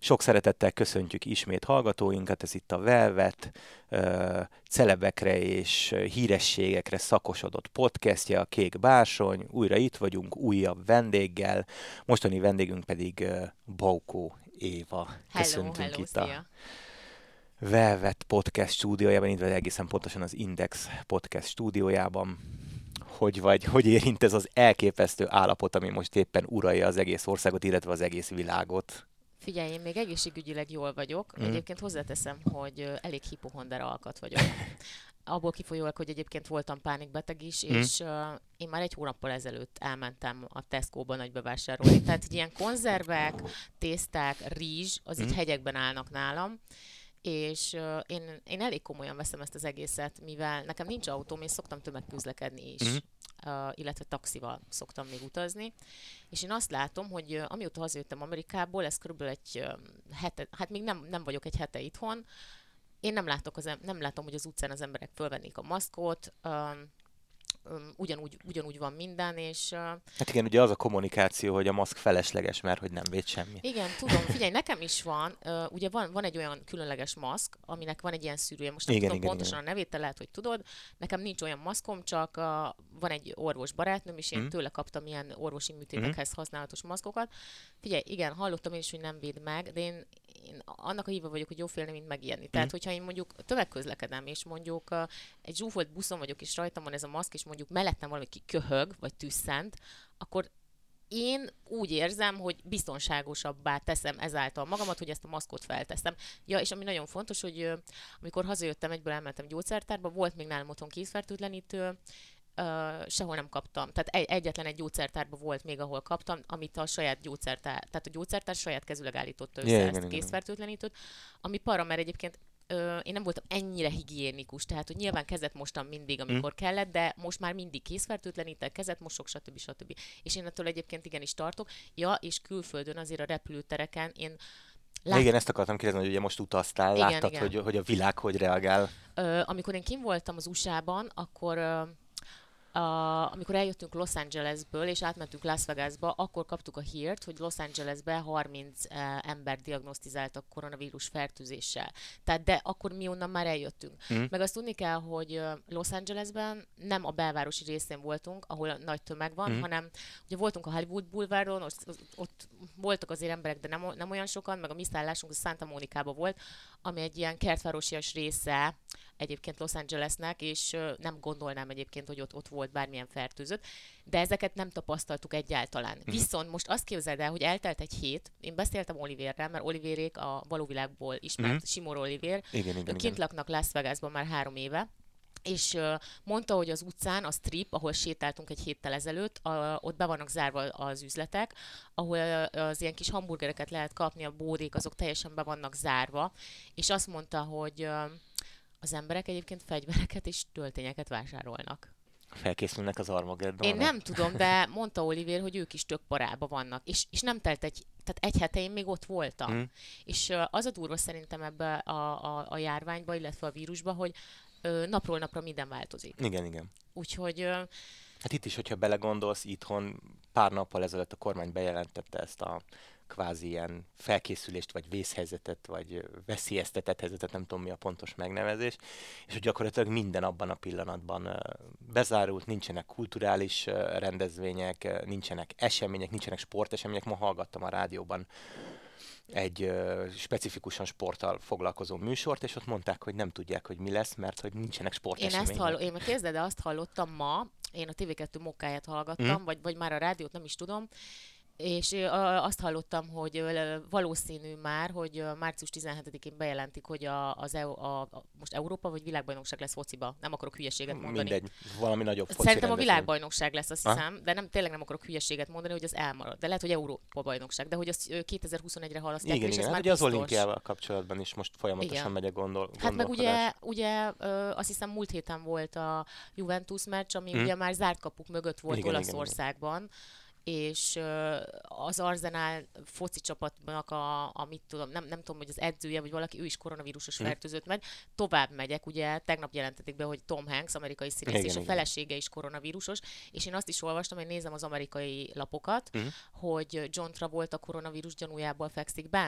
Sok szeretettel köszöntjük ismét hallgatóinkat, ez itt a Velvet, celebekre és hírességekre szakosodott podcastja, a Kék Bársony. Újra itt vagyunk, újabb vendéggel, mostani vendégünk pedig Baukó Éva. Köszöntünk Hello, itt szia. a Velvet Podcast stúdiójában, illetve egészen pontosan az Index Podcast stúdiójában. Hogy vagy, hogy érint ez az elképesztő állapot, ami most éppen uralja az egész országot, illetve az egész világot? Figyelj, én még egészségügyileg jól vagyok. Egyébként hozzáteszem, hogy elég hipohonder alkat vagyok. Abból kifolyólag, hogy egyébként voltam pánikbeteg is, és én már 1 hónappal ezelőtt elmentem a Tesco-ba nagy bevásárolni. Tehát ilyen konzervek, tészták, rizs, az így hegyekben állnak nálam. És én elég komolyan veszem ezt az egészet, mivel nekem nincs autóm, és szoktam tömegközlekedni is, illetve taxival szoktam még utazni. És én azt látom, hogy amióta hazajöttem Amerikából, ez körülbelül egy hete, hát még nem vagyok egy hete itthon, én nem látom, hogy az utcán az emberek fölvennék a maszkot, ugyanúgy van minden, és... Hát igen, ugye az a kommunikáció, hogy a maszk felesleges, mert hogy nem véd semmi. Igen, tudom, figyelj, nekem is van, ugye van egy olyan különleges maszk, aminek van egy ilyen szűrője, most nem tudom pontosan a nevét, te lehet, hogy tudod, nekem nincs olyan maszkom, csak van egy orvos barátnőm, és én tőle kaptam ilyen orvosi műtétekhez használatos maszkokat. Figyelj, igen, hallottam én is, hogy nem véd meg, de én annak a híve vagyok, hogy jó félni, mint megijedni. Tehát, hogyha én mondjuk tömegközlekedem, és mondjuk egy zsúfolt buszon vagyok, és rajtam van ez a maszk, és mondjuk mellettem valami köhög, vagy tüsszent, akkor én úgy érzem, hogy biztonságosabbá teszem ezáltal magamat, hogy ezt a maszkot felteszem. Ja, és ami nagyon fontos, hogy amikor hazajöttem, egyből elmentem gyógyszertárba, volt még nálam otthon készfertőtlenítő, sehol nem kaptam. Tehát egyetlen egy gyógyszertárban volt még, ahol kaptam, amit a saját tehát a gyógyszertár saját kezüleg állította össze ezt a készfertőtlenítőt, ami para, mert egyébként én nem voltam ennyire higiénikus, tehát hogy nyilván kezet mostam mindig, amikor kellett, de most már mindig készfertőtlenítek, kezet mosok, stb. És én ettől egyébként igenis tartok. Ja, és külföldön azért a repülőtereken én igen, ezt akartam kérdezni, hogy ugye most utaztál, igen, láttad, igen. hogy a világ hogy reagál? Amikor én kim voltam az USA-ban, akkor amikor eljöttünk Los Angelesből, és átmentünk Las Vegasba, akkor kaptuk a hírt, hogy Los Angelesbe 30 ember diagnosztizáltak koronavírus fertőzéssel. Tehát, de akkor mi onnan már eljöttünk. Meg azt tudni kell, hogy Los Angelesben nem a belvárosi részén voltunk, ahol nagy tömeg van, hanem ugye voltunk a Hollywood Boulevardon, ott voltak azért emberek, de nem olyan sokan, meg a mi szállásunk a Santa Monicába volt, ami egy ilyen kertvárosias része egyébként Los Angelesnek, és nem gondolnám egyébként, hogy ott volt bármilyen fertőzött, de ezeket nem tapasztaltuk egyáltalán. Viszont most azt képzeld el, hogy eltelt egy hét, én beszéltem Oliverrel, mert Olivérék a való világból ismert, Simor Olivér, Igen. kint laknak Las Vegasban már 3 éve, és mondta, hogy az utcán, a strip, ahol sétáltunk egy héttel ezelőtt, ott be vannak zárva az üzletek, ahol az ilyen kis hamburgereket lehet kapni, a bódék, azok teljesen be vannak zárva, és azt mondta, hogy az emberek egyébként fegyvereket és töltényeket vásárolnak. Felkészülnek az Armageddonra. Én nem tudom, de mondta Oliver, hogy ők is tök parába vannak, és nem telt tehát egy hete én még ott voltam. És az a durva szerintem ebbe a járványba, illetve a vírusba, hogy napról napra minden változik. Igen. Úgyhogy... Hát itt is, hogyha belegondolsz, itthon pár nappal ezelőtt a kormány bejelentette ezt a kvázi ilyen felkészülést, vagy vészhelyzetet, vagy veszélyeztetett helyzetet, nem tudom mi a pontos megnevezés, és hogy gyakorlatilag minden abban a pillanatban bezárult, nincsenek kulturális rendezvények, nincsenek események, nincsenek sportesemények. Ma hallgattam a rádióban egy specifikusan sporttal foglalkozó műsort, és ott mondták, hogy nem tudják, hogy mi lesz, mert hogy nincsenek sportesemények. Én képzeld, de azt hallottam ma, én a TV2 mokkáját hallgattam, vagy már a rádiót, nem is tudom, és azt hallottam, hogy valószínű már, hogy március 17-én bejelentik, hogy most Európa vagy világbajnokság lesz fociba. Nem akarok hülyeséget mondani. Mindegy, valami nagyobb foci Szerintem a rendezvény. világbajnokság lesz, azt hiszem, de tényleg nem akarok hülyeséget mondani, hogy az elmarad. De lehet, hogy Európa bajnokság, de hogy azt 2021-re halasztják, Igen, és ez hát már ugye az biztos. olimpiával kapcsolatban is most folyamatosan megy a gondolkodás. Hát meg ugye azt hiszem múlt héten volt a Juventus meccs, ami ugye már zárt kapuk mögött volt Olaszországban, és az Arsenal foci csapatnak mit tudom, nem tudom, hogy az edzője, vagy valaki, ő is koronavírusos fertőzött meg. Tovább megyek, ugye tegnap jelentették be, hogy Tom Hanks, amerikai színész, és a felesége is koronavírusos, és én azt is olvastam, hogy nézem az amerikai lapokat, hogy John Travolta koronavírus gyanújából fekszik bent.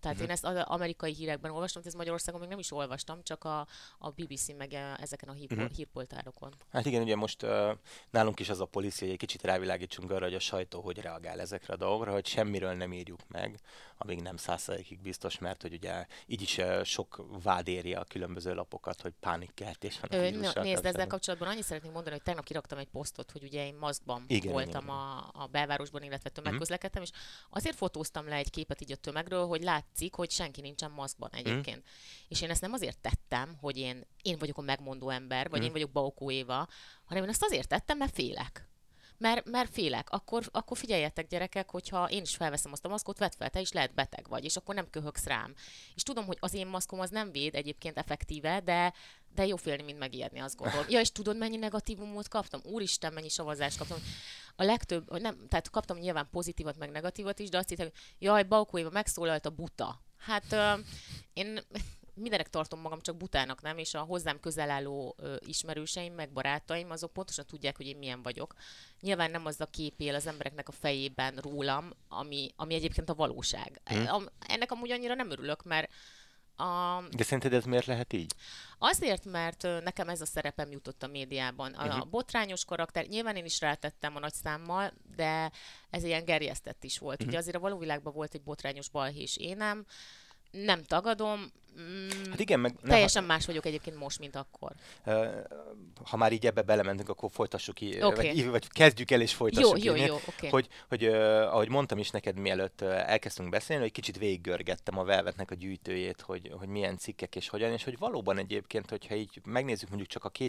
Tehát én ezt az amerikai hírekben olvastam, ez Magyarországon még nem is olvastam, csak a BBC meg ezeken a hírportálokon. Hát igen, ugye most nálunk is az a policy, hogy egy kicsit rávilágítsunk arra, hogy a sajtó hogy reagál ezekre a dolgokra, hogy semmiről nem írjuk meg, amíg nem 100%-ig biztos, mert hogy ugye így is sok vád éri a különböző lapokat, hogy pánikkeltés van a vírussal. Nézd, ezzel kapcsolatban annyit szeretnék mondani, hogy tegnap kiraktam egy posztot, hogy ugye én maszkban voltam a belvárosban, illetve tömegközlekedtem, és azért fotóztam le egy képet így a tömegről, hogy látszik, hogy senki nincsen maszkban egyébként. És én ezt nem azért tettem, hogy én vagyok a megmondó ember, vagy én vagyok Baukó Éva, hanem én ezt azért tettem, mert félek. Mert félek. Akkor figyeljetek, gyerekek, hogyha én is felveszem azt a maszkot, vedd fel, te is lehet beteg vagy, és akkor nem köhögsz rám. És tudom, hogy az én maszkom az nem véd egyébként effektíve, de jó félni, mint megijedni, azt gondolom. Ja, és tudod, mennyi negatívumot kaptam? Úristen, mennyi szavazást kaptam. A legtöbb, nem, tehát kaptam nyilván pozitívat, meg negatívat is, de azt hittem, hogy jaj, Baukó Éva megszólalt a buta. Hát én mindenek tartom magam, csak butának nem, és a hozzám közel álló ismerőseim, meg barátaim, azok pontosan tudják, hogy én milyen vagyok. Nyilván nem az a kép él az embereknek a fejében rólam, ami egyébként a valóság. Ennek amúgy annyira nem örülök, mert De szerinted ez miért lehet így? Azért, mert nekem ez a szerepem jutott a médiában. A botrányos karakter, nyilván én is rátettem a nagy számmal, de ez ilyen gerjesztett is volt. Ugye azért a való világban volt egy botrányos balhés énem, nem tagadom. Hát igen, teljesen más vagyok egyébként most, mint akkor. Ha már így ebbe belementünk, akkor folytassuk ki, vagy kezdjük el és folytassuk Jó, okay. Hogy ahogy mondtam is neked, mielőtt elkezdtünk beszélni, hogy kicsit végiggörgettem a Velvetnek a gyűjtőjét, hogy milyen cikkek és hogyan, és hogy valóban egyébként, hogyha így megnézzük mondjuk csak a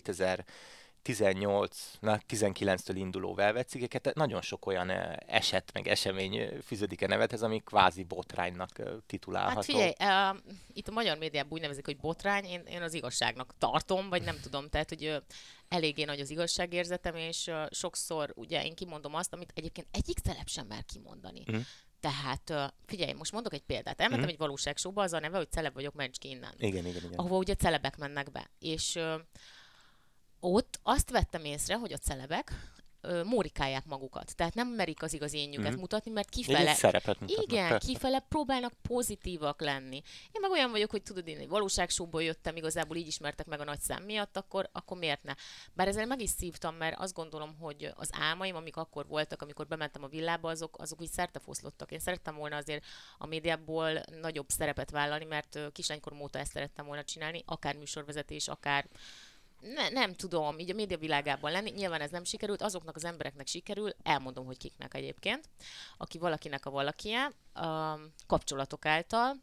19-től induló Velvet cikkeket, nagyon sok olyan eset, meg esemény fűződik a nevethez, ami kvázi botránynak titulálható. Hát figyelj, itt a magyar médiában úgy nevezik, hogy botrány, én az igazságnak tartom, vagy nem tudom, tehát, hogy eléggé nagy az igazságérzetem, és sokszor ugye én kimondom azt, amit egyébként egyik celeb sem mer kimondani. Tehát figyelj, most mondok egy példát. Elmentem egy valóságsóba, az a neve, hogy celeb vagyok, menj ki innen. Igen. Ahova ugye celebek mennek be. És ott azt vettem észre, hogy a celebek mórikálják magukat. Tehát nem merik az igazi énjüket mutatni, mert kifele... szerepet mutatnak. Igen, kifele próbálnak pozitívak lenni. Én meg olyan vagyok, hogy tudod, én egy valóságsóból jöttem, igazából így ismertek meg a nagy szám miatt, akkor miért ne? Bár ezzel meg is szívtam, mert azt gondolom, hogy az álmaim, amik akkor voltak, amikor bementem a villába, azok így szertefoszlottak. Én szerettem volna azért a médiából nagyobb szerepet vállalni, mert kislánykorom óta ezt szerettem volna csinálni, akár műsorvezetés, akár nem tudom, így a média világában lenni, nyilván ez nem sikerült, azoknak az embereknek sikerül, elmondom, hogy kiknek egyébként, aki valakinek a valakije, kapcsolatok által,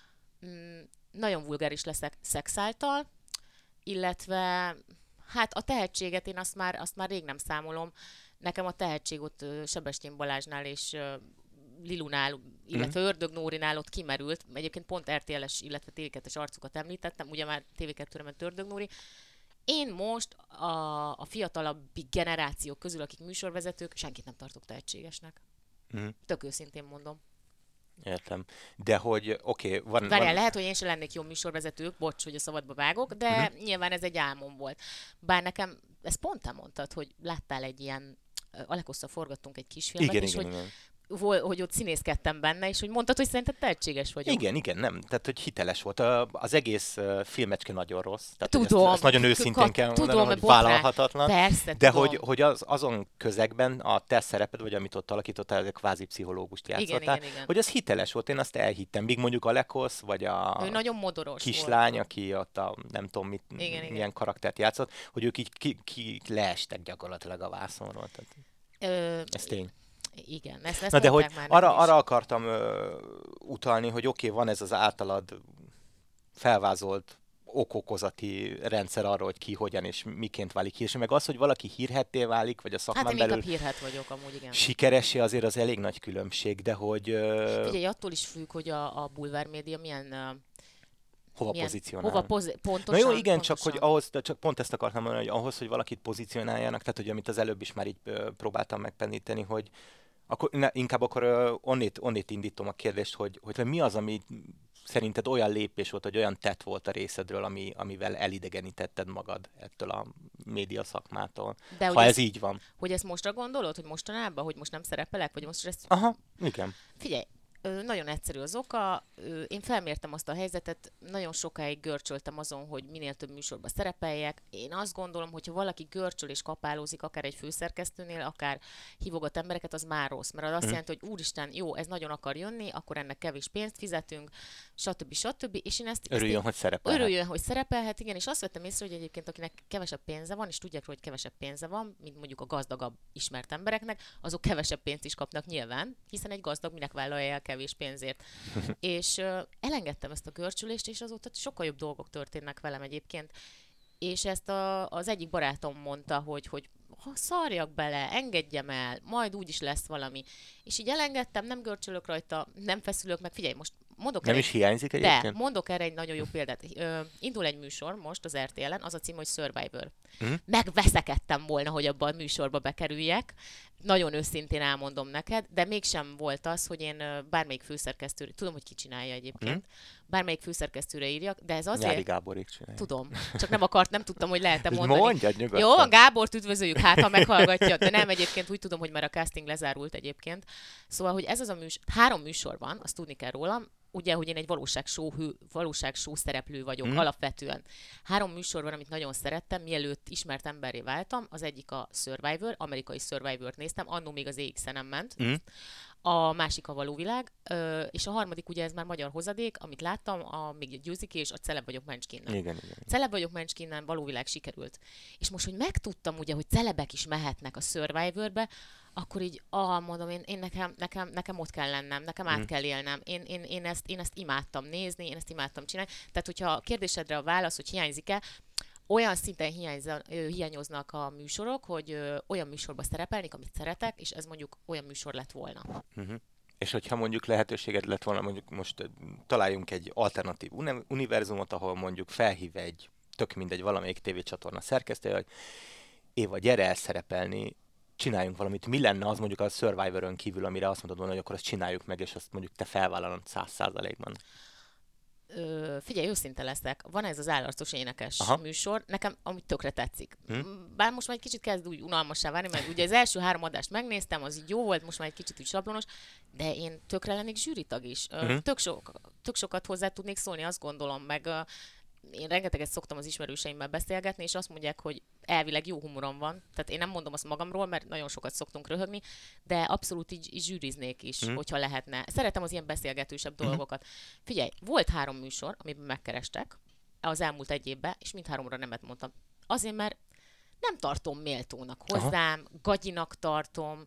nagyon vulgáris leszek szex által, illetve hát a tehetséget én azt már rég nem számolom, nekem a tehetség ott Sebestyén Balázsnál és Lilunál, illetve Ördög Nórinál ott kimerült, egyébként pont RTL-es, illetve TV2-es arcokat említettem, ugye már TV2-re ment Ördög Nóri. Én most a fiatalabb generációk közül, akik műsorvezetők, senkit nem tartok tehetségesnek. Tök őszintén mondom. Értem. De hogy, van... Lehet, hogy én sem lennék jó műsorvezetők, bocs, hogy a szabadba vágok, de nyilván ez egy álmom volt. Bár nekem, ezt pont te mondtad, hogy láttál egy ilyen, Alekosszal forgattunk egy kisfilmet, igen. Hogy ott színészkedtem benne, és hogy mondtad, hogy szerinted tehetséges vagyok. Igen, nem. Tehát, hogy hiteles volt. Az egész filmecske nagyon rossz. Tehát, tudom. Ezt nagyon őszintén kell mondanom, hogy vállalhatatlan. Persze, de hogy azon közegben a te szereped, vagy amit ott alakítottál, ez a kvázi pszichológust játszottál, igen. hogy az hiteles volt, én azt elhittem. Míg mondjuk a Lekosz, vagy a ő nagyon modoros kislány, volt. Aki ott a nem tudom milyen karaktert játszott, hogy ők így leestek gyakorlatilag a vászonról. Ez tény. Igen, ezt na de hogy már arra akartam utalni, hogy van ez az általad felvázolt okokozati rendszer arra, hogy ki, hogyan és miként válik híres, meg az, hogy valaki hírhetté válik, vagy a szakmán belül... Hát én hírhet vagyok amúgy, igen. Sikeressé azért az elég nagy különbség, de hogy... Figyelj, attól is függ, hogy a bulvár média milyen... Hova pozícionál. Pontosan. Na jó, igen, pontosan. csak pont ezt akartam mondani, hogy ahhoz, hogy valakit pozícionáljanak, tehát hogy amit az előbb is már így próbáltam megpeníteni, hogy inkább onnét indítom a kérdést, hogy mi az, ami szerinted olyan lépés volt, vagy olyan tett volt a részedről, amivel elidegenítetted magad ettől a média szakmától. De ha ez így van. Hogy ezt mostra gondolod, hogy mostanában, hogy most nem szerepelek, vagy most ezt... Aha, igen. Figyelj, Nagyon egyszerű az oka. Én felmértem azt a helyzetet, nagyon sokáig görcsöltem azon, hogy minél több műsorba szerepeljek. Én azt gondolom, hogy ha valaki görcsöl és kapálózik, akár egy főszerkesztőnél, akár hívogat embereket, az már rossz. Mert az azt jelenti, hogy úristen, jó, ez nagyon akar jönni, akkor ennek kevés pénzt fizetünk, stb. És én örüljön, hogy szerepelhet. Örüljön, hogy szerepelhet, igen, és azt vettem észre, hogy egyébként akinek kevesebb pénze van, és tudják, hogy kevesebb pénze van, mint mondjuk a gazdagabb ismert embereknek, azok kevesebb pénzt is kapnak nyilván, hiszen egy gazdag minek vállalja el kevés pénzért. És elengedtem ezt a görcsülést, és azóta sokkal jobb dolgok történnek velem egyébként. És ezt az egyik barátom mondta, hogy ha szarjak bele, engedjem el, majd úgyis lesz valami. És így elengedtem, nem görcsölök rajta, nem feszülök meg. Figyelj, most mondok nem is hiányzik egyébként? De mondok erre egy nagyon jó példát. Indul egy műsor most az RTL-en, az a cím, hogy Survivor. Megveszekedtem volna, hogy abban a műsorba bekerüljek. Nagyon őszintén elmondom neked, de mégsem volt az, hogy én bármelyik főszerkesztőre, tudom, hogy ki csinálja egyébként, bármelyik főszerkesztőre írjak, de ez azért... Nyári Gáborék csinálja. Tudom, csak nem tudtam, hogy lehet-e mondani. Mondjad nyugodtan. Jó, a Gábort üdvözöljük, hát ha meghallgatja, de nem, egyébként úgy tudom, hogy már a casting lezárult egyébként. Szóval, hogy ez az a műsor, 3 műsor van, azt tudni kell rólam, ugye, hogy én egy valóságshow szereplő vagyok alapvetően. 3 műsor van, amit nagyon szerettem, mielőtt ismert emberré váltam. Az egyik a Survivor, amerikai Survivort néztem, annó még az EX-en ment. A másik a Való világ, és a harmadik, ugye ez már magyar hozadék, amit láttam, még egy Győzik és a Celeb vagyok Menchkinnen. Igen. Celeb vagyok Menchkinnen, Való világ sikerült. És most, hogy megtudtam ugye, hogy celebek is mehetnek a Survivorbe, akkor így, mondom, én nekem ott kell lennem, nekem át kell élnem. Én ezt imádtam nézni, én ezt imádtam csinálni. Tehát, hogyha a kérdésedre a válasz, hogy hiányzik-e, olyan szinten hiányoznak a műsorok, hogy olyan műsorba szerepelnék, amit szeretek, és ez mondjuk olyan műsor lett volna. És hogyha mondjuk lehetőséged lett volna, mondjuk most találjunk egy alternatív univerzumot, ahol mondjuk felhív egy, tök mindegy, valamelyik tévécsatorna szerkesztője, hogy Éva, gyere el szerepelni, csináljunk valamit. Mi lenne az mondjuk a Survivor-ön kívül, amire azt mondod volna, hogy akkor azt csináljuk meg, és azt mondjuk te felvállalod 100%-ban? Figyelj, őszinte leszek, van ez az állarcos énekes műsor, nekem amit tökre tetszik. Bár most már egy kicsit kezd úgy unalmassá válni, mert ugye az első 3 adást megnéztem, az így jó volt, most már egy kicsit úgy sablonos, de én tökre lennék zsűritag is. Tök sokat hozzá tudnék szólni, azt gondolom, meg én rengeteget szoktam az ismerőseimmel beszélgetni, és azt mondják, hogy elvileg jó humorom van. Tehát én nem mondom azt magamról, mert nagyon sokat szoktunk röhögni, de abszolút így zsűriznék is, hogyha lehetne. Szeretem az ilyen beszélgetősebb dolgokat. Figyelj, volt 3 műsor, amiben megkerestek az elmúlt 1 évben, és mind 3-ra nemet mondtam. Azért, mert nem tartom méltónak hozzám, gagyinak tartom,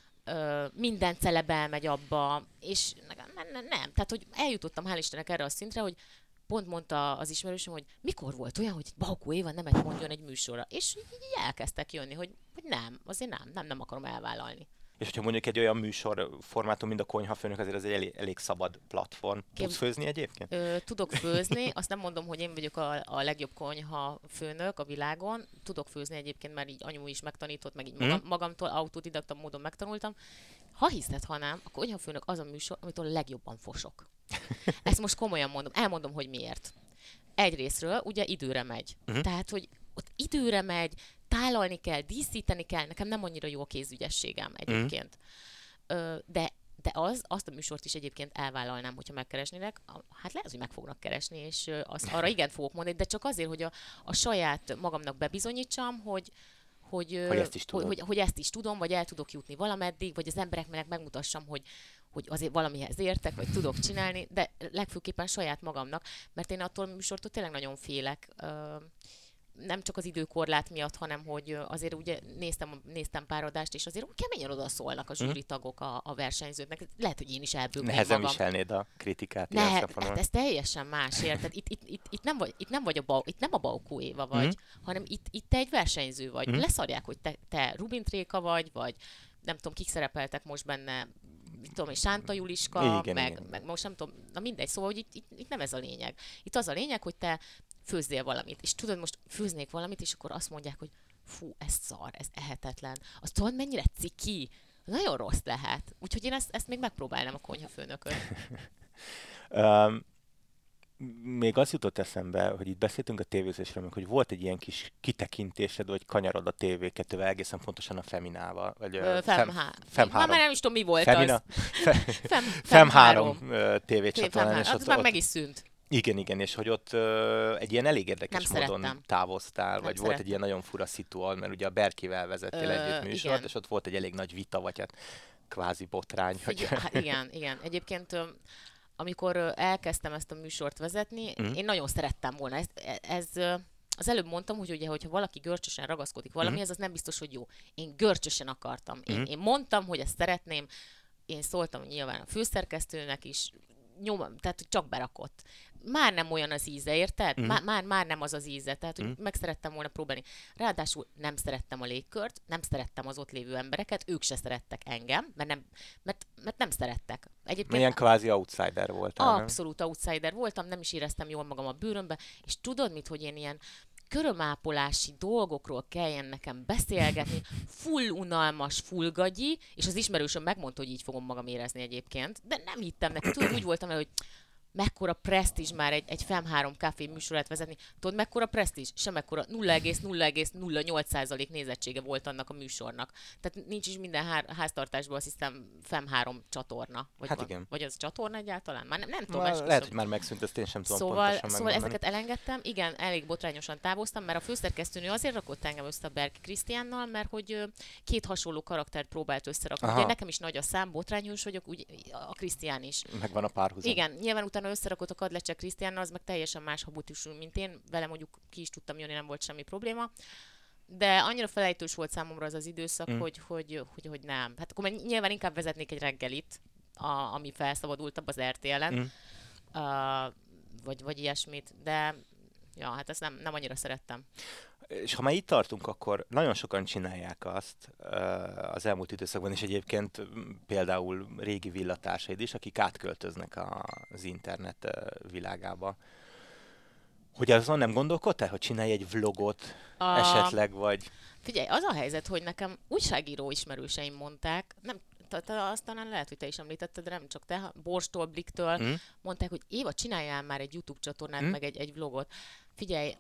minden celeb elmegy abba, és nem. Tehát, hogy eljutottam, hál' Istennek erre a szintre, hogy pont mondta az ismerősöm, hogy mikor volt olyan, hogy Baukó Éva nemet mondjon egy műsorra. És így elkezdtek jönni, hogy nem, azért nem akarom elvállalni. És hogyha mondjuk egy olyan műsor formátum, mint a Konyhafőnök, azért az egy elég szabad platform. Tudsz főzni egyébként? Tudok főzni, azt nem mondom, hogy én vagyok a legjobb konyhafőnök a világon. Tudok főzni egyébként, mert így anyu is megtanított, meg így magamtól autodidakta módon megtanultam. Ha hiszed, ha nem, a Konyhafőnök az a műsor, amitől a legjobban fosok. Ezt most komolyan mondom, elmondom, hogy miért. Egyrészről ugye időre megy. Tehát, hogy ott időre megy, tálalni kell, díszíteni kell, nekem nem annyira jó a kézügyességem egyébként. De azt a műsort is egyébként elvállalnám, hogyha megkeresnének. Hát lehet, hogy meg fognak keresni, és arra igen fogok mondani, de csak azért, hogy a saját magamnak bebizonyítsam, hogy ezt is tudom, vagy el tudok jutni valameddig, vagy az embereknek megmutassam, hogy azért valamihez értek, vagy tudok csinálni, de legfőképpen saját magamnak, mert én attól a műsortól tényleg nagyon félek. Nem csak az időkorlát miatt, hanem hogy azért ugye néztem pár adást, és azért keményen odaszólnak a zsűritagok a versenyzőknek. Lehet, hogy én is elbőgnék magam. Nehezen viselnéd a kritikát. Hát ez teljesen más, érted? Itt nem a Baukó Éva vagy, hanem itt te egy versenyző vagy. Leszarják, hogy te Rubin Tréka vagy nem tudom, kik szerepeltek most benne, tudom, és Sánta Juliska, meg most nem tudom, na mindegy, szóval, hogy itt nem ez a lényeg. Itt az a lényeg, hogy te főzzél valamit. És tudod, most főznék valamit, és akkor azt mondják, hogy fú, ez szar, ez ehetetlen. Azt tudod, mennyire ciki? Nagyon rossz lehet. Úgyhogy én ezt még megpróbálnám a Konyhafőnökön. még az jutott eszembe, hogy itt beszéltünk a tévézésről, hogy volt egy ilyen kis kitekintésed, vagy kanyarod a TV2-vel, egészen pontosan a Feminával, vagy Fem 3. Már nem is tudom, mi volt Femina? az. Fem 3 tévécsatornán. Az már meg is szűnt. Igen, és hogy ott egy ilyen elég érdekes módon távoztál, vagy szerettem. volt egy ilyen nagyon fura szituál, mert ugye a Berkivel vezettél együtt műsort, igen. És ott volt egy elég nagy vita, vagy hát kvázi botrány. Igen. Egyébként amikor elkezdtem ezt a műsort vezetni, én nagyon szerettem volna. Ez az előbb mondtam, hogy ugye, hogyha valaki görcsösen ragaszkodik valamihez, az nem biztos, hogy jó. Én görcsösen akartam. Én mondtam, hogy ezt szeretném, én szóltam nyilván a főszerkesztőnek is, tehát csak berakott. Már nem olyan az íze, érted? Már nem az az íze, tehát hogy meg szerettem volna próbálni. Ráadásul nem szerettem a légkört, nem szerettem az ott lévő embereket, ők se szerettek engem, mert nem szerettek. Egyébként ilyen kvázi outsider voltál, abszolút outsider voltam, nem is éreztem jól magam a bőrömbe, és tudod mit, hogy én ilyen körömápolási dolgokról kelljen nekem beszélgetni, full unalmas, full gagyi, és az ismerősöm megmondta, hogy így fogom magam érezni egyébként, de nem hittem neki. Tudod, úgy voltam vele, hogy mekkora presztízs már egy Fem 3 Café műsorát vezetni. Tudod, mekkora presztízs? Semmekkora 0,008% nézettsége volt annak a műsornak. Tehát nincs is minden háztartásban, azt hiszem, Fem 3 csatorna. Vagy az csatorna egyáltalán? Már nem tudom. Lehet, hogy már megszűnt, ezt én sem tudom pontosan Szóval ezeket elengedtem. Igen, elég botrányosan távoztam, mert a főszerkesztőnő azért rakott engem össze a Berki Krisztiánnal, mert hogy két hasonló karaktert próbált összerakni. Ugye nekem is nagy a szám, botrányos vagyok, úgy a Krisztián is. Megvan a párhuzam. Igen, nyilván utána összerakott a Kadlecse Krisztiánnal, az meg teljesen más habitusú, mint én. Vele mondjuk ki is tudtam jönni, nem volt semmi probléma. De annyira felejtős volt számomra az az időszak, hogy nem. Hát akkor nyilván inkább vezetnék egy reggelit, ami felszabadultabb az RTL-en, vagy ilyesmit, de ja, hát ezt nem annyira szerettem. És ha már itt tartunk, akkor nagyon sokan csinálják azt az elmúlt időszakban, és egyébként például régi villatársaid is, akik átköltöznek az internet világába. Hogy azon nem gondolkodtál, hogy csinálj egy vlogot esetleg, vagy... Figyelj, az a helyzet, hogy nekem újságíró ismerőseim mondták, nem, aztán lehet, hogy te is említetted, de nem csak te, Borstól, Bliktől, mondták, hogy Éva, csináljál már egy YouTube csatornát, meg egy vlogot. Figyelj,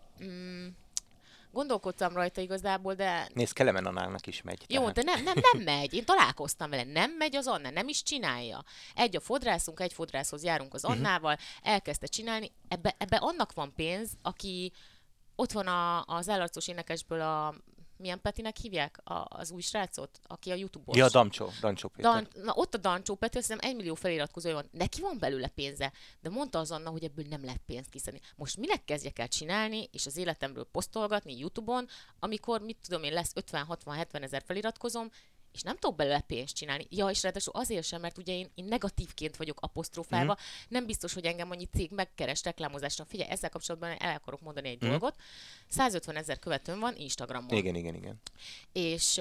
gondolkodtam rajta igazából, de... Nézd, Kelemen Annának is megy. Jó, de nem megy. Én találkoztam vele. Nem megy az Anna, nem is csinálja. Egy fodrászhoz járunk az Annával, elkezdte csinálni. Ebbe annak van pénz, aki ott van az Ellarcos énekesből milyen Petinek hívják? Az új srácot, aki a YouTube-os. Ja, Dancsó Péter. Ott a Dancsó Peti, azt hiszem 1 millió feliratkozója van. Neki van belőle pénze, de mondta az Anna, hogy ebből nem lehet pénzt kiszedni. Most minek kezdjek el csinálni, és az életemről posztolgatni YouTube-on, amikor, mit tudom én, lesz 50-60-70 ezer feliratkozom, és nem tudok belőle pénzt csinálni. Ja, és ráadásul azért sem, mert ugye én negatívként vagyok apostrofálva, nem biztos, hogy engem annyi cég megkeres reklámozásra. Figyelj, ezzel kapcsolatban el akarok mondani egy dolgot. 150 ezer követőm van Instagramon. Igen. És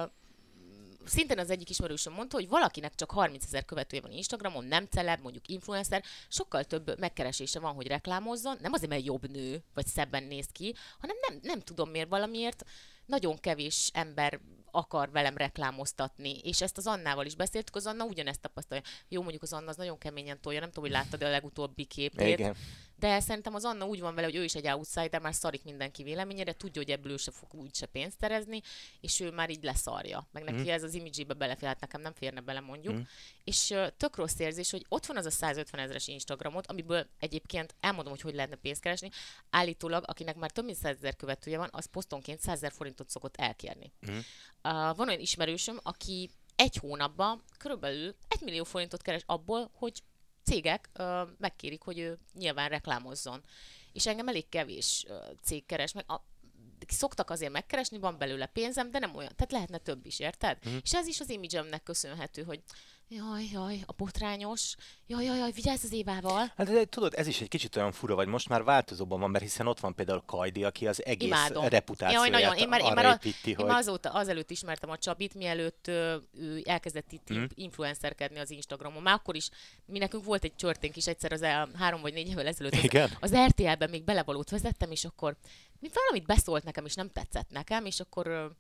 szintén az egyik ismerősöm mondta, hogy valakinek csak 30 ezer követője van Instagramon, nem celeb, mondjuk influencer, sokkal több megkeresése van, hogy reklámozzon, nem azért, mert jobb nő, vagy szebben néz ki, hanem nem tudom miért, valamiért nagyon kevés ember akar velem reklámoztatni, és ezt az Annával is beszéltük, az Anna ugyanezt tapasztalja. Jó, mondjuk az Anna az nagyon keményen tolja, nem tudom, hogy láttad a legutóbbi képét. Igen. De szerintem az Anna úgy van vele, hogy ő is egy outsider, már szarik mindenki véleményére, tudja, hogy ebből ő se fog úgyse pénzt szerezni, és ő már így leszarja. Meg neki ez az image-ébe belefér, hát nekem nem férne bele, mondjuk. És tök rossz érzés, hogy ott van az a 150 ezeres Instagramot, amiből egyébként elmondom, hogy lehetne pénzt keresni. Állítólag, akinek már több mint 100 000 követője van, az posztonként 100 000 forintot szokott elkérni. Van olyan ismerősöm, aki egy hónapban körülbelül 1 millió forintot keres abból, hogy cégek megkérik, hogy ő nyilván reklámozzon. És engem elég kevés cég keres meg. Szoktak azért megkeresni, van belőle pénzem, de nem olyan. Tehát lehetne több is, érted? És ez is az image-emnek köszönhető, hogy jaj, a botrányos, jaj, vigyázz az Évával. Hát de tudod, ez is egy kicsit olyan fura, vagy most már változóban van, mert hiszen ott van például Kajdi, aki az egész reputációját arra építi, hogy... Én már azelőtt ismertem a Csabit, mielőtt ő elkezdett itt influencerkedni az Instagramon. Már akkor is, mi nekünk volt egy csörténk is egyszer az 3 vagy 4 évvel ezelőtt. Az RTL-ben még belevalót vezettem, és akkor valamit beszólt nekem, és nem tetszett nekem, és akkor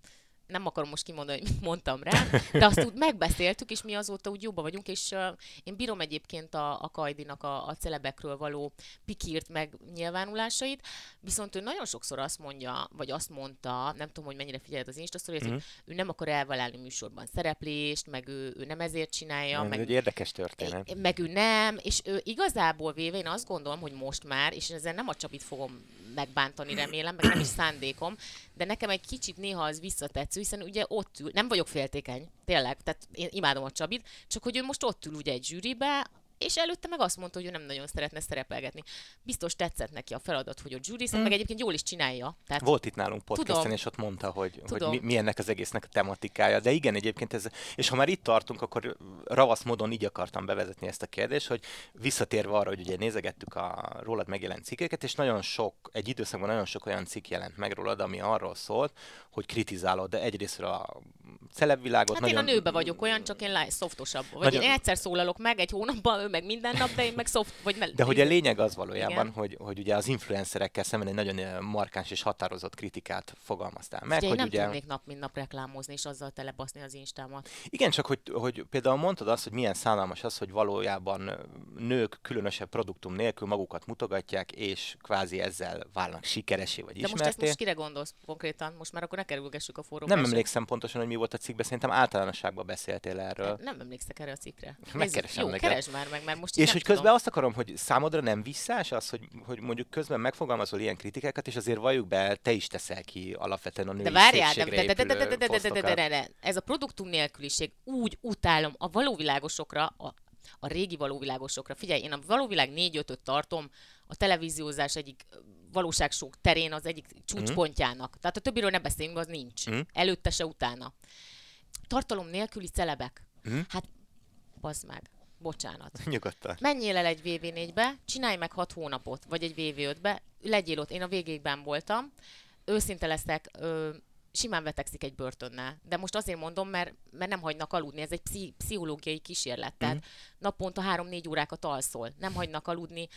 nem akarom most kimondani, hogy mit mondtam rá, de azt úgy megbeszéltük, és mi azóta úgy jobban vagyunk, és én bírom egyébként a Kajdinak a celebekről való pikírt meg nyilvánulásait, viszont ő nagyon sokszor azt mondja, vagy azt mondta, nem tudom, hogy mennyire figyeled az Instastory-t, hogy ő nem akar elvállalni műsorban szereplést, meg ő nem ezért csinálja. Ez egy érdekes történet. Meg ő nem, és ő igazából véve én azt gondolom, hogy most már, és ezzel nem a Csabit fogom megbántani, remélem, meg nem is szándékom, de nekem egy kicsit néha az visszatetsző, hiszen ugye ott ül, nem vagyok féltékeny, tényleg, tehát én imádom a Csabit, csak hogy ő most ott ül ugye egy zsűribe, és előtte meg azt mondta, hogy ő nem nagyon szeretne szerepelgetni. Biztos tetszett neki a feladat, hogy ott zsűrizik, meg egyébként jól is csinálja. Tehát volt itt nálunk podcasten, és ott mondta, hogy mi ennek az egésznek a tematikája. De igen, egyébként ez, és ha már itt tartunk, akkor ravasz módon így akartam bevezetni ezt a kérdést, hogy visszatérve arra, hogy ugye nézegettük a rólad megjelent cikkeket, és egy időszakban nagyon sok olyan cikk jelent meg rólad, ami arról szólt, hogy kritizálod, de egyrésztről a celebvilágot. Hát nagyon... én a nőbe vagyok olyan, csak én szoftosabb. Vagy nagyon... én egyszer szólalok meg egy hónapban, ő meg minden nap, de én meg De hogy a lényeg az valójában, hogy ugye az influencerekkel szemben egy nagyon markáns és határozott kritikát fogalmaztál meg. Ugye hogy én nem ugye... tudnék nap mint nap reklámozni, és azzal telebaszni az Instámat. Igen, csak hogy például mondtad azt, hogy milyen szánalmas az, hogy valójában nők különösebb produktum nélkül magukat mutogatják, és kvázi ezzel válnak sikeresé vagy ismerté. De most ezt kire gondolsz konkrétan? Most már akkor ne kerülgessük a forró. Nem emlékszem pontosan, hogy mi volt a cikkben, szerintem általánosságban beszéltél erről. Nem emlékszek erre a cikkre. Megkeresem meg. Keresd már meg, mert most és hogy közben azt akarom, hogy számodra nem visszás az, hogy mondjuk közben megfogalmazol ilyen kritikákat, és azért valljuk be, te is teszel ki alapvetően a női szépségre épülő posztokat. Ez a produktum nélküliség, úgy utálom a valóvilágosokra, a régi valóvilágosokra. Figyelj, én a valóvilág 4-5-öt tartom a televíziózás egyik valóságshow terén az egyik csúcspontjának. Tehát a többiről ne beszéljünk, az nincs. Előtte se, utána. Tartalom nélküli celebek. Hát, bazd meg. Bocsánat. Nyugodtan. Menjél el egy VV4-be, csinálj meg 6 hónapot, vagy egy VV5-be, legyél ott. Én a végékben voltam. Őszinte leszek, simán vetekszik egy börtönnel. De most azért mondom, mert nem hagynak aludni. Ez egy pszichológiai kísérlet. Tehát naponta 3-4 órákat alszol. Nem hagynak aludni.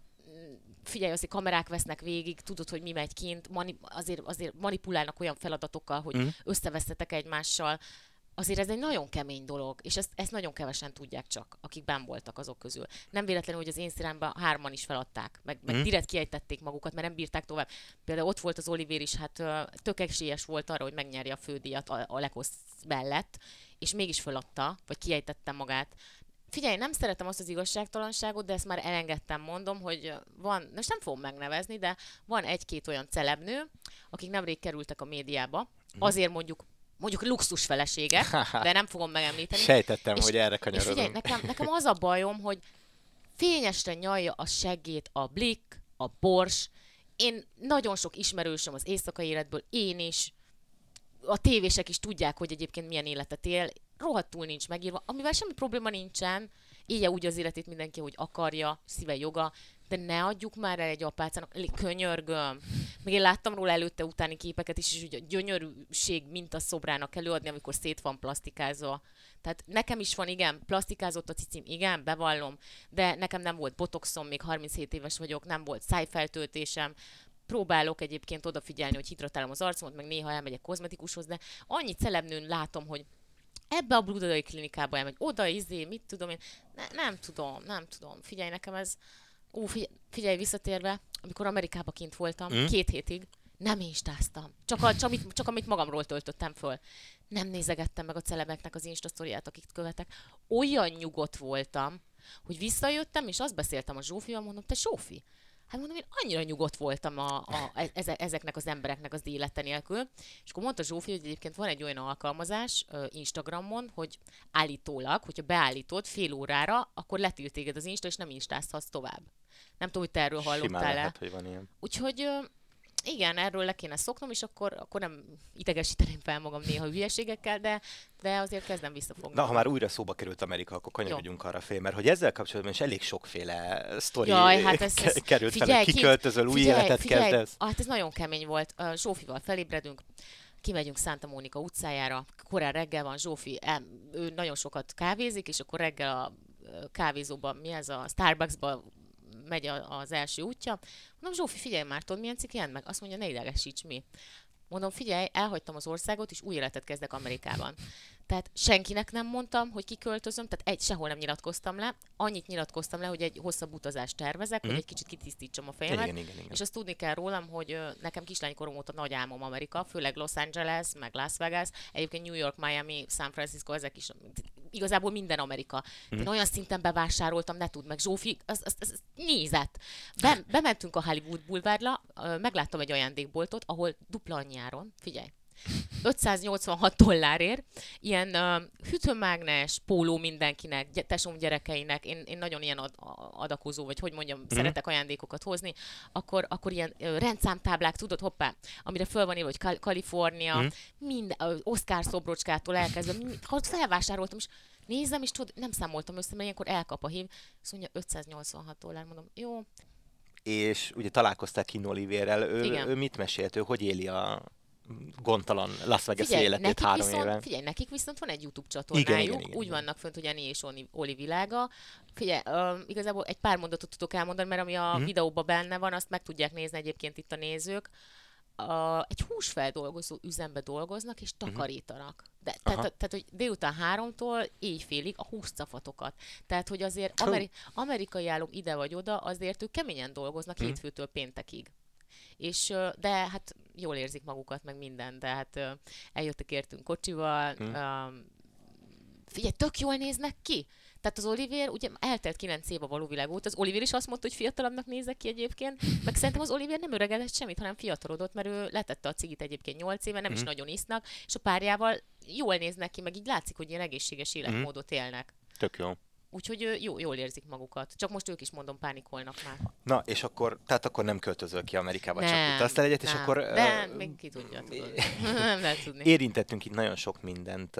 Figyelj, azért kamerák vesznek végig, tudod, hogy mi megy kint. Azért manipulálnak olyan feladatokkal, hogy összevesztetek egymással. Azért ez egy nagyon kemény dolog, és ezt nagyon kevesen tudják csak, akik benn voltak azok közül. Nem véletlenül, hogy az Instagramban 3-an is feladták, meg direkt kiejtették magukat, mert nem bírták tovább. Például ott volt az Olivér is, hát tök esélyes volt arra, hogy megnyerje a fődíjat a Lekosz mellett, és mégis feladta, vagy kiejtette magát. Figyelj, nem szeretem azt az igazságtalanságot, de ezt már elengedtem, mondom, hogy van, most nem fogom megnevezni, de van 1-2 olyan celebnő, akik nemrég kerültek a médiába, azért mondjuk luxus feleségek, de nem fogom megemlíteni. Sejtettem, hogy erre kanyarodunk. És figyelj, nekem az a bajom, hogy fényesre nyalja a seggét a Blik, a Bors. Én nagyon sok ismerősöm az éjszakai életből, én is. A tévések is tudják, hogy egyébként milyen életet él. Rohadtul nincs megírva, amivel semmi probléma nincsen. Élje úgy az életét mindenki, hogy akarja, szíve joga, de ne adjuk már el egy apácának, könyörgöm. Meg én láttam róla előtte utáni képeket is, és hogy a gyönyörűség mintaszobrának előadni, amikor szét van plastikázva. Tehát nekem is van, igen, plastikázott a cicim, igen, bevallom, de nekem nem volt botoxom, még 37 éves vagyok, nem volt szájfeltöltésem. Próbálok egyébként odafigyelni, hogy hidratálom az arcomat, meg néha elmegyek kozmetikushoz, de annyi celebnőn látom, hogy ebbe a Bludodai klinikába elmegy, oda mit tudom én, nem tudom, figyelj, nekem ez, figyelj, visszatérve, amikor Amerikába kint voltam, 2 hétig, nem instáztam, csak amit magamról töltöttem föl. Nem nézegettem meg a celebeknek az Insta-sztoriát, akiket követek. Olyan nyugodt voltam, hogy visszajöttem, és azt beszéltem a Zsófival, mondom, te Zsófi, hát mondom, én annyira nyugodt voltam ezeknek az embereknek az élete nélkül. És akkor mondta Zsófi, hogy egyébként van egy olyan alkalmazás Instagramon, hogy állítólag, hogyha beállítod fél órára, akkor letilt téged az Insta, és nem instázhatsz tovább. Nem tudom, hogy te erről hallottál-e. Lehet, hogy van ilyen. Úgyhogy igen, erről le kéne szoknom, és akkor nem idegesíteném fel magam néha hülyeségekkel, de azért kezdem visszafogni. Na, ha már újra szóba került Amerika, akkor kanyarodjunk arra fél, mert hogy ezzel kapcsolatban is elég sokféle sztori került fel, hogy kiköltözöl, új életet kezdesz. Hát ez nagyon kemény volt. Zsófival felébredünk, kimegyünk Santa Monica utcájára, korán reggel van, Zsófi, ő nagyon sokat kávézik, és akkor reggel a kávézóban, a Starbucksban megy az első útja. Mondom, Zsófi, figyelj már, tudod, milyen cikk jelent meg? Azt mondja, ne idegesíts, mi? Mondom, figyelj, elhagytam az országot, és új életet kezdek Amerikában. Tehát senkinek nem mondtam, hogy kiköltözöm, tehát sehol nem nyilatkoztam le. Annyit nyilatkoztam le, hogy egy hosszabb utazást tervezek, hogy egy kicsit kitisztítsam a fejemet. Igen. És azt tudni kell rólam, hogy nekem kislánykorom óta nagy álmom Amerika, főleg Los Angeles, meg Las Vegas, egyébként New York, Miami, San Francisco, ezek is igazából minden Amerika. Én olyan szinten bevásároltam, ne tudd meg, Zsófi, az nézett. Bementünk a Hollywood Boulevardra, megláttam egy ajándékboltot, ahol dupla annyi áron, figyelj, $586 ilyen hűtőmágnes, póló mindenkinek, tesóm gyerekeinek, én nagyon ilyen adakozó, vagy hogy mondjam, szeretek ajándékokat hozni, akkor ilyen rendszámtáblák, tudod, hoppá, amire föl van írva, hogy Kalifornia, minden, Oscar szobrocskától elkezdve, felvásároltam, és nézem, és tudod, nem számoltam össze, mert ilyenkor elkap a hív, azt mondja $586, mondom, jó. És ugye találkoztál Keanu Olivérrel, ő mit mesélt, ő hogy éli a gondtalan Las Vegas életét 3 éve. Figyelj, nekik viszont van egy YouTube csatornájuk, igen. Úgy vannak fönt, hogy Annie és Oli világa. Figyelj, igazából egy pár mondatot tudok elmondani, mert ami a videóban benne van, azt meg tudják nézni egyébként itt a nézők. Egy húsfeldolgozó üzembe dolgoznak és takarítanak. Tehát, hogy délután 3-tól éjfélig a húscafatokat. Tehát, hogy azért amerikai álom ide vagy oda, azért ők keményen dolgoznak hétfőtől péntekig. És, de hát jól érzik magukat, meg minden, de hát eljöttek értünk kocsival, figyelj, tök jól néznek ki. Tehát az Olivier, ugye eltelt 9 év a való világ óta, az Olivier is azt mondta, hogy fiatalabbnak nézek ki egyébként, meg szerintem az Olivier nem öregedett semmit, hanem fiatalodott, mert ő letette a cigit egyébként 8 éve, nem is nagyon isznak, és a párjával jól néznek ki, meg így látszik, hogy ilyen egészséges életmódot élnek. Tök jó. Úgyhogy jól érzik magukat. Csak most ők is, mondom, pánikolnak már. Na, és akkor nem költözöl ki Amerikába, csak utaztál egyet, és akkor... De még ki tudja, tudod. Nem lehet tudni. Érintettünk itt nagyon sok mindent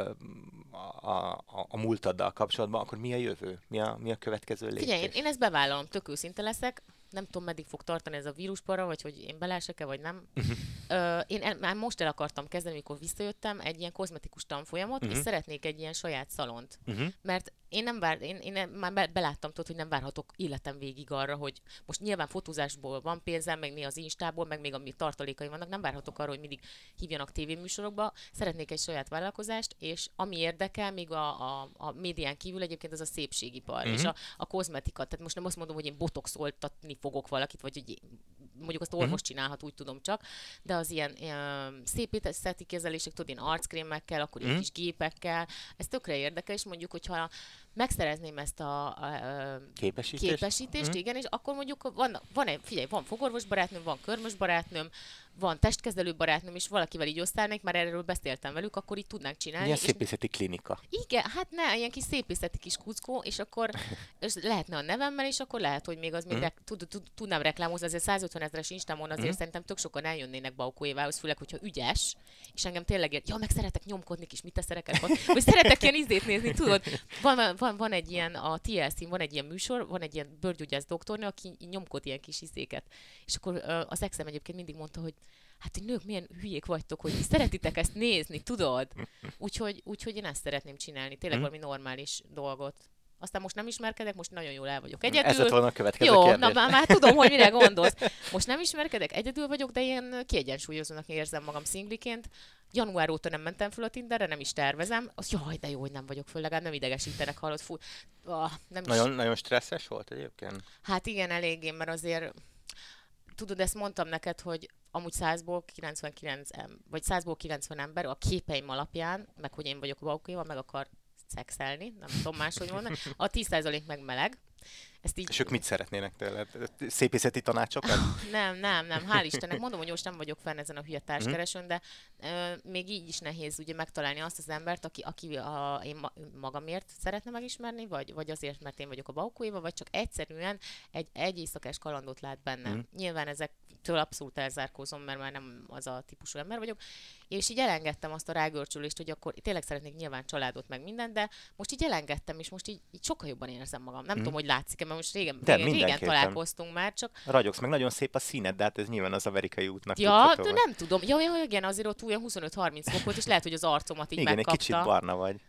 a múltaddal kapcsolatban, akkor mi a jövő? Mi a következő lépés? Figyelj, én ezt bevállalom, tök őszinte leszek. Nem tudom, meddig fog tartani ez a víruspara, vagy hogy én beleesek-e, vagy nem. Én már most el akartam kezdeni, amikor visszajöttem, egy ilyen kozmetikus tanfolyamot, és szeretnék egy ilyen saját szalont. Mert én már beláttam, tudod, hogy nem várhatok életem végig arra, hogy most nyilván fotózásból van pénzem, meg mi az Instából, meg még ami tartalékai vannak, nem várhatok arra, hogy mindig hívjanak tévéműsorokba. Szeretnék egy saját vállalkozást, és ami érdekel, még a médián kívül egyébként ez a szépségipar, és a kozmetika. Tehát most nem azt mondom, hogy én botoxoltatni fogok valakit, vagy hogy mondjuk azt orvos csinálhat, úgy tudom csak, de az ilyen szépészeti kezelések, tudod, ilyen arckrémekkel, akkor ilyen kis gépekkel, ez tökre érdekel, és mondjuk, hogyha megszerezném ezt a képesítést, igen, és akkor mondjuk van fogorvos barátnőm, van körmös barátnőm, van testkezelő barátnőm, és valakivel így osztálnék, már erről beszéltem velük, akkor így tudnánk csinálni. Ilyen szépészeti klinika. Igen, hát ilyen kis szépészeti kis kuckó, és akkor és lehetne a nevemmel, és akkor lehet, hogy még az még tudnám reklámozni, azért 150 000-es Instámon azért szerintem tök sokan eljönnének Baukó Évához, főleg, hogyha ügyes, és engem tényleg meg szeretek nyomkodni kis mit teszereket, vagy szeretek ilyen ízét nézni, tudod? Van egy ilyen, a TLC-n van egy ilyen műsor, van egy ilyen bőrgyógyász doktornő, aki nyomkod ilyen kis izéket. És akkor az exem egyébként mindig mondta, hogy hát, hogy nők milyen hülyék vagytok, hogy szeretitek ezt nézni, tudod? Úgyhogy én ezt szeretném csinálni, tényleg valami normális dolgot. Aztán most nem ismerkedek, most nagyon jól el vagyok egyedül. Ez lett volna a következő kérdés. kérdés. Na már tudom, hogy mire gondolsz. Most nem ismerkedek, egyedül vagyok, de ilyen kiegyensúlyozónak érzem magam szingliként. Január óta nem mentem föl a Tinderre, nem is tervezem. Jaj, de jó, hogy nem vagyok föl, legalább nem idegesítenek, hallod. Nagyon stresszes volt egyébként? Hát igen, eléggé, mert azért tudod, ezt mondtam neked, hogy amúgy 100-ból 90 ember a képeim alapján, meg hogy én vagyok a Baukóval, meg akar szexelni, nem tudom máshogy mondani, a 10% meg meleg. És ők mit szeretnének tőled? Szépészeti tanácsokat? Nem, hál' Istennek. Mondom, hogy most nem vagyok fenn ezen a hülye társkeresőn, de még így is nehéz ugye megtalálni azt az embert, aki én magamért szeretne megismerni, vagy azért, mert én vagyok a Baukó Éva, vagy csak egyszerűen egy éjszakás kalandot lát bennem. Nyilván ezektől abszolút elzárkózom, mert már nem az a típusú ember vagyok. És így elengedtem azt a rágörcsülést, hogy akkor tényleg szeretnék nyilván családot, meg minden, de most így elengedtem, és most így sokkal jobban érzem magam. Nem tudom, hogy látszik-e, mert most régen találkoztunk már, csak... Ragyogsz, meg nagyon szép a színed, de hát ez nyilván az amerikai útnak ja, de nem tudom. Ja, igen, azért ott olyan 25-30 fok volt, és lehet, hogy az arcomat így igen, megkapta. egy kicsit barna vagy.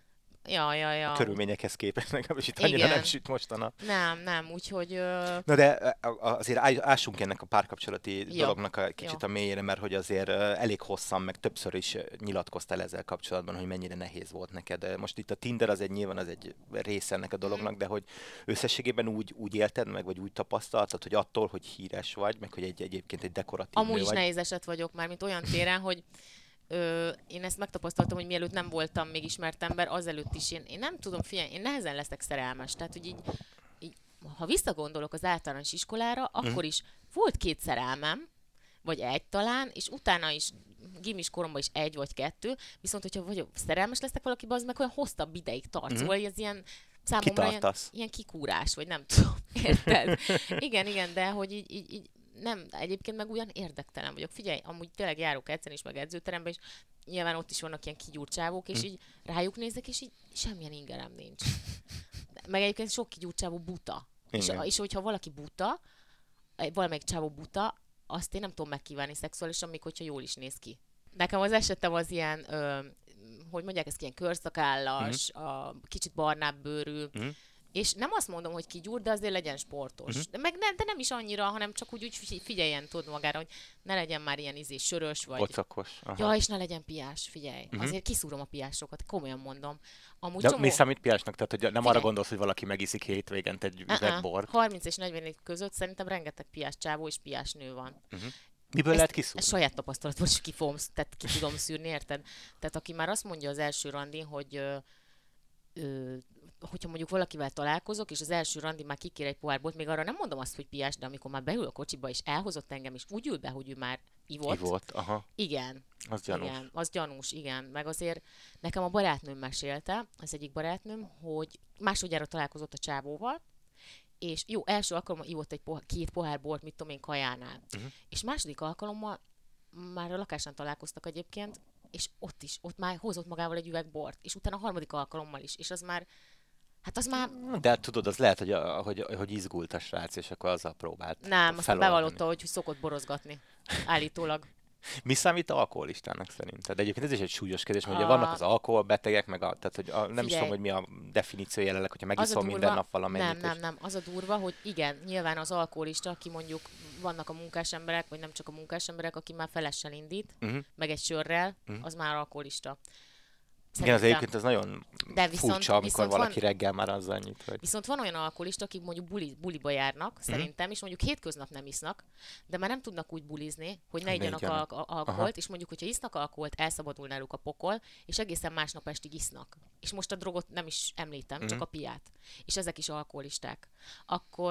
Ja. A körülményekhez képest, legalábbis itt annyira nem süt most a nap. Nem, úgyhogy... Na de azért ássunk ennek a párkapcsolati dolognak a kicsit a mélyére, mert hogy azért elég hosszan, meg többször is nyilatkoztál ezzel kapcsolatban, hogy mennyire nehéz volt neked. Most itt a Tinder nyilván az egy része ennek a dolognak, de hogy összességében úgy élted meg, vagy úgy tapasztaltad, hogy attól, hogy híres vagy, meg hogy egyébként egy dekoratív amúgy nő is vagy. nehéz eset vagyok már, mint olyan téren, hogy én ezt megtapasztaltam, hogy mielőtt nem voltam még ismert ember, azelőtt is én nem tudom, figyelj, én nehezen leszek szerelmes. Tehát, hogy így ha visszagondolok az általános iskolára, akkor is volt 2 szerelmem, vagy 1 talán, és utána is gimis koromban is 1 vagy 2, viszont hogyha vagyok szerelmes leszek valakiben, az meg olyan hosszabb ideig tart. Szóval ez ilyen számomra ilyen kikúrás, vagy nem tudom, érted? Igen, de hogy így nem, egyébként meg olyan érdektelen vagyok. Figyelj, amúgy tényleg járok edzeni is, meg edzőteremben, és nyilván ott is vannak ilyen kigyúrcsávók, és így rájuk nézek, és így semmilyen ingerem nincs. Meg egyébként sok kigyúrcsávó buta. És hogyha valaki buta, valamelyik csávó buta, azt én nem tudom megkívánni szexuálisan, még hogyha jól is néz ki. Nekem az esetem az ilyen, hogy mondják, ez ilyen körszakállas, kicsit barnább bőrű, és nem azt mondom, hogy kigyúr, de azért legyen sportos. De nem is annyira, hanem csak úgy figyeljen tud magára, hogy ne legyen már ilyen sörös, vagy... Pocakos. Ja, és ne legyen piás, figyelj. Azért kiszúrom a piásokat, komolyan mondom. Amúgy de mi számít piásnak? Tehát, hogy nem arra gondolsz, hogy valaki megiszik hétvégent egy üveg bort? 30 és 44 között szerintem rengeteg piás csávó és piás nő van. Miből lehet kiszúrni? Ez saját tapasztalatból is ki tudom szűrni, érted? Tehát aki már azt mondja az első randin, hogy hogyha mondjuk valakivel találkozok, és az első randi már kikér egy pohár bort, még arra nem mondom azt, hogy piás, de amikor már beül a kocsiba, és elhozott engem, és úgy ül be, hogy ő már ivott. Aha. Igen. Az gyanús. Igen, az gyanús, igen. Meg azért nekem a barátnőm mesélte, az egyik barátnőm, hogy másodjára találkozott a csávóval, és jó, első alkalommal ivott egy 2 pohár bort, mit tudom én, kajánál. És második alkalommal már a lakásán találkoztak egyébként, és ott már hozott magával egy üveg bort, és utána a harmadik alkalommal is, és az már. De hát tudod, az lehet, hogy izgult a srác, és akkor azzal próbált. Nem, azt bevallotta, hogy szokott borozgatni. Állítólag. Mi számít alkoholistának szerinted? Egyébként ez is egy súlyos kérdés, mert ugye vannak az alkoholbetegek, meg tehát hogy nem is tudom, hogy mi a definíció jelenleg, hogyha megiszol minden nap valamennyit. Nem. Az a durva, hogy igen, nyilván az alkoholista, aki mondjuk vannak a munkás emberek, vagy nem csak a munkás emberek, aki már felessel indít, meg egy sörrel, az már alkoholista. Igen, az egyébként ez nagyon furcsa, amikor valaki reggel már azzal annyit, hogy... Viszont van olyan alkoholista, akik mondjuk buliba járnak, szerintem, és mondjuk hétköznap nem isznak, de már nem tudnak úgy bulizni, hogy ne igyanak alkoholt, és mondjuk, hogyha isznak alkoholt, elszabadul náluk a pokol, és egészen másnap estig isznak. És most a drogot nem is említem, csak a piát. És ezek is alkoholisták. Akkor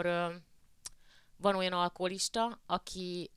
van olyan alkoholista, aki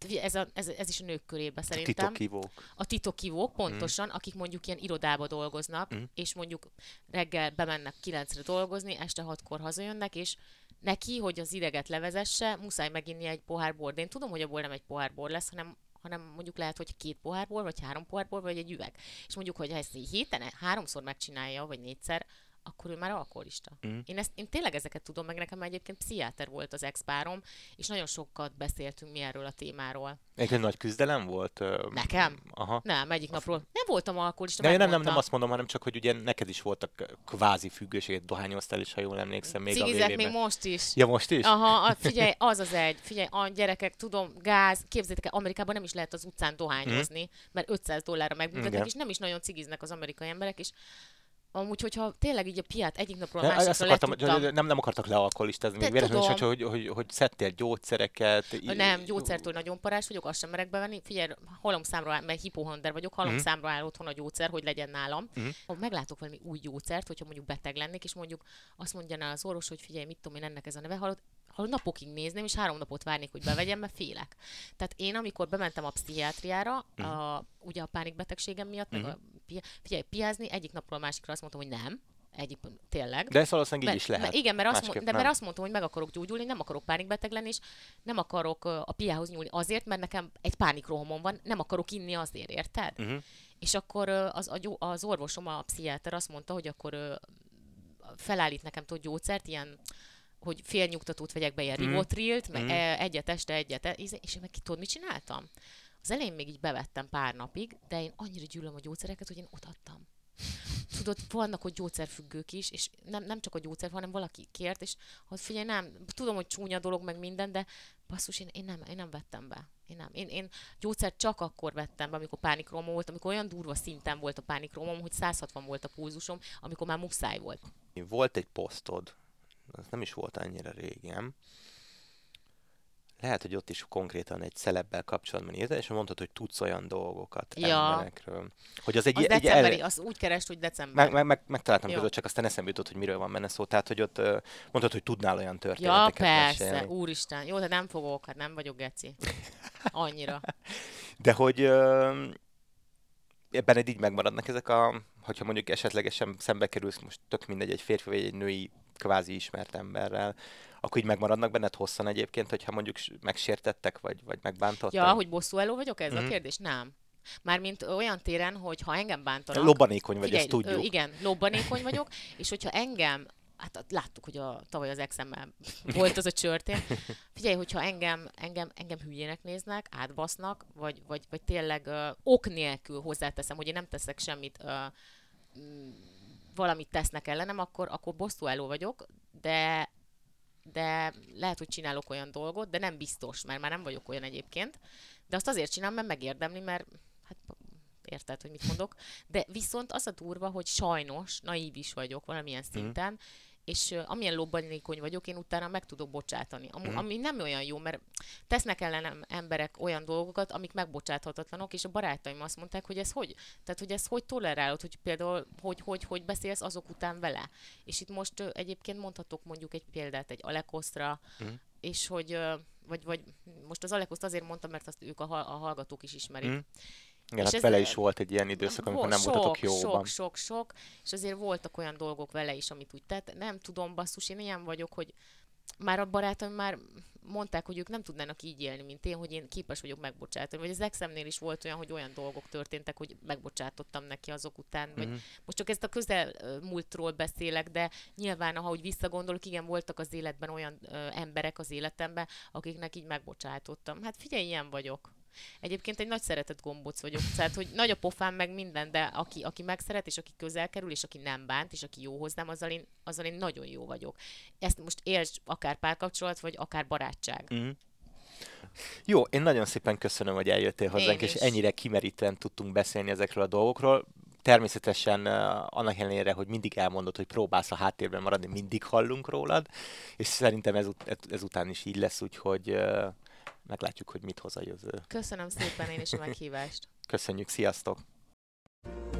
ez is a nők körében szerintem. A titokhívók, pontosan, akik mondjuk ilyen irodába dolgoznak, és mondjuk reggel bemennek 9-re dolgozni, este 6-kor hazajönnek, és neki, hogy az ideget levezesse, muszáj meginni egy pohár bor. De én tudom, hogy abból nem egy pohár bor lesz, hanem mondjuk lehet, hogy 2 pohár bor, vagy 3 pohár bor, vagy egy üveg. És mondjuk, hogy ha ezt héten 3-szor megcsinálja, vagy 4-szer, akkor ő már alkoholista. Én tényleg ezeket tudom, meg nekem egyébként pszichiáter volt az ex-párom, és nagyon sokat beszéltünk mi erről a témáról. Egy nagy küzdelem volt? Nekem? Aha. Nem, egyik napról. Nem voltam alkoholista. Nem azt mondom, hanem csak, hogy ugye neked is voltak kvázi függőséget, dohányoztál is, ha jól emlékszem, még cigizek a még most is. Ja, most is? Aha, figyelj, figyelj, a gyerekek, tudom, gáz, képzeljétek el, Amerikában nem is lehet az utcán dohányozni, mert $500 megbüntetnek, és nem is nagyon cigiznek az amerikai emberek, és amúgy, hogyha tényleg így a piát egyik napról a másikra letudtam. Nem akartak lealkoholistázni, még véletlenül is, hogy szedtél gyógyszereket. Nem, gyógyszertől nagyon parás vagyok, azt sem merek bevenni. Figyelj, halomszámra áll, mert hipohonder vagyok, halomszámra áll otthon a gyógyszer, hogy legyen nálam. Ha meglátok valami új gyógyszert, hogyha mondjuk beteg lennék, és mondjuk azt mondja az orvos, hogy figyelj, mit tudom én, ennek ez a neve, ha napokig nézném, és 3 napot várnék, hogy bevegyem, mert félek. Tehát én, amikor bementem a pszichiátriára, ugye a pánikbetegségem miatt, meg figyelj, piázni, egyik napról a másikra azt mondtam, hogy nem. Tényleg. De ez valószínűleg így is lehet. Igen, mert azt mondtam, hogy meg akarok gyógyulni, nem akarok pánikbeteg lenni, és nem akarok a piához nyúlni azért, mert nekem egy pánikrohamom van, nem akarok inni azért, érted? És akkor az orvosom, a pszichiáter azt mondta, hogy akkor felállít nekem gyógyszert, ilyen hogy félnyugtatót vegyek be, ilyen Rivotrilt, meg egyet este, és én meg tudod, mit csináltam? Az elején még így bevettem pár napig, de én annyira gyűlöm a gyógyszereket, hogy én odaadtam. tudod, vannak ott gyógyszerfüggők is, és nem csak a gyógyszer, hanem valaki kért, és hogy figyelj, nem, tudom, hogy csúnya dolog, meg minden, de basszus, én nem vettem be. Én gyógyszert csak akkor vettem be, amikor pánikrómom volt, amikor olyan durva szinten volt a pánikrómom, hogy 160 volt a pulzusom, amikor már muszáj volt. Volt egy posztod, az nem is volt annyira régen. Lehet, hogy ott is konkrétan egy celebbel kapcsolatban írtál, és mondtad, hogy tudsz olyan dolgokat emberekről. Hogy az egy decemberi, az úgy kerest, hogy december. Megtaláltam között, csak aztán eszembe jutott, hogy miről van benne szó. Tehát, hogy ott mondtad, hogy tudnál olyan történeteket mesélni. Persze, úristen. Jó, de nem fogok, hát nem vagyok geci. Annyira. De hogy benned így megmaradnak ezek hogyha mondjuk esetlegesen szembe kerülsz, most tök mindegy, egy férfi vagy egy női kvázi ismert emberrel, akkor így megmaradnak benned hosszan egyébként, hogyha mondjuk megsértettek, vagy megbántottak? Ja, hogy bosszúálló vagyok, ez a kérdés? Nem. Mármint olyan téren, hogy ha engem bántanak... Lobbanékony vagy, ezt tudjuk. Igen, lobbanékony vagyok, és hogyha engem... Hát láttuk, hogy tavaly az exemmel volt az a csörtén. Figyelj, hogyha engem hülyének néznek, átbasznak, vagy tényleg ok nélkül hozzáteszem, hogy én nem teszek semmit, valamit tesznek ellenem, akkor bosszúálló vagyok, de lehet, hogy csinálok olyan dolgot, de nem biztos, mert már nem vagyok olyan egyébként. De azt azért csinálom, mert megérdemli, mert hát érted, hogy mit mondok. De viszont az a durva, hogy sajnos naív is vagyok valamilyen szinten, és amilyen lobbanékony vagyok, én utána meg tudok bocsátani. Ami nem olyan jó, mert tesznek ellenem emberek olyan dolgokat, amik megbocsáthatatlanok, és a barátaim azt mondták, hogy ez hogy? Tehát, hogy ez hogy tolerálod, hogy például hogy beszélsz azok után vele. És itt most egyébként mondhatok mondjuk egy példát egy Alekoszra, és hogy, vagy most az Alekoszt azért mondtam, mert azt ők a hallgatók is ismerik. Igen, hát vele is volt egy ilyen időszak, amikor nem voltatok jóban. Sok, és azért voltak olyan dolgok vele is, amit úgy tett. Nem tudom, basszus, én ilyen vagyok, hogy már a barátaim már mondták, hogy ők nem tudnának így élni, mint én, hogy én képes vagyok megbocsátani. Vagy az exemnél is volt olyan, hogy olyan dolgok történtek, hogy megbocsátottam neki azok után. Vagy most csak ezt a közelmúltról beszélek, de nyilván, ahogy visszagondolok, igen, voltak az életben olyan emberek az életemben, akiknek így megbocsátottam. Hát figyelj, ilyen vagyok. Egyébként egy nagy szeretett gombóc vagyok, tehát hogy nagy a pofám meg minden, de aki megszeret, és aki közel kerül, és aki nem bánt, és aki jó hozzám, azzal én nagyon jó vagyok. Ezt most értsd, akár párkapcsolat, vagy akár barátság. Jó, én nagyon szépen köszönöm, hogy eljöttél hozzánk, és ennyire kimerítően tudtunk beszélni ezekről a dolgokról. Természetesen annak ellenére, hogy mindig elmondod, hogy próbálsz a háttérben maradni, mindig hallunk rólad, és szerintem ezután is így lesz, úgyhogy meglátjuk, hogy mit hoz a jövő. Köszönöm szépen én is a meghívást. Köszönjük, sziasztok!